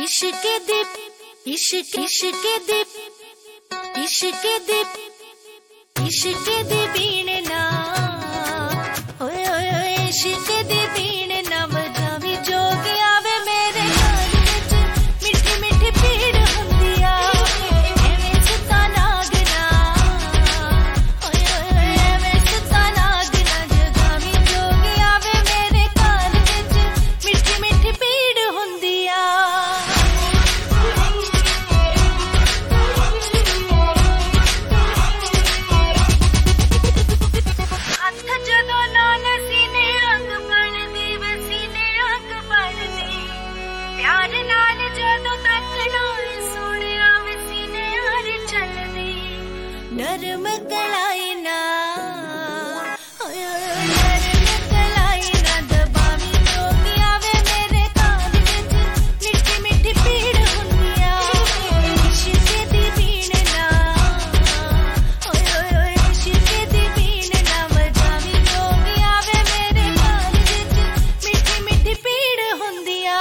इश्क दी इश्क इश्क दी इश्क दी इश्क दी बीण ना ओए ओए ओए इश्क दी बीण ना बजावी जोग आवे मेरे कान विच मिठी मिठी पीड़ हुंदी आ एवें सुता नागना ओए ओए ओए एवें सुता नागना जगावी जोग आवे मेरे कान विच मिठी मिठी पीड़ हुंदी आ प्यार नाल जदों तकना सोहणिया वसीने यार चलदी नरम कलाई ना ओए ओए नरम कलाई ना दबावी जोग आवे मेरे कान विच मिठी मिठी पीड़ हुंदी आ इश्क दी बीण ना ओए ओए ओए इश्क दी बीण ना बजावी जोग आवे मेरे कान विच मिठी मिठी पीड़ हुंदी आ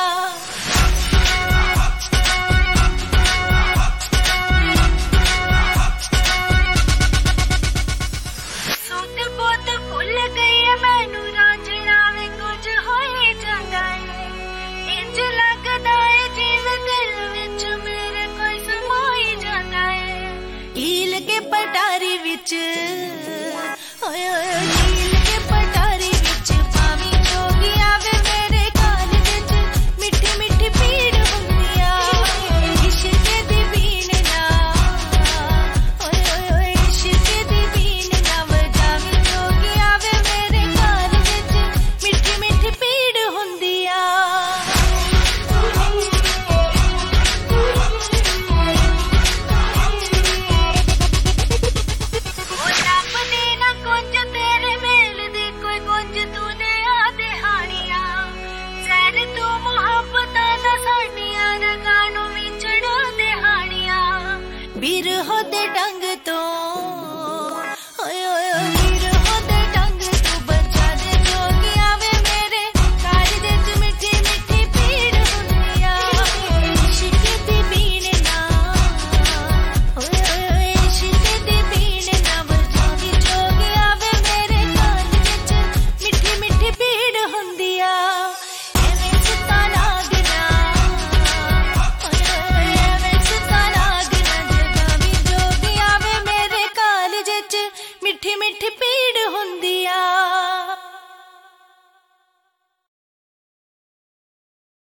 पटारी विच ओए ओए नील के पटारी विच पावी जोगी आवे मेरे कान विच मिठी मिठी पीड़ हुंदी आ इश्क दी बीण ना ओए ओए ओए इश्क दी बीण ना बजावी जोगी आवे मेरे कान विच मिठी मिठी पीड़ हुंदी आ बिरहो दे डंग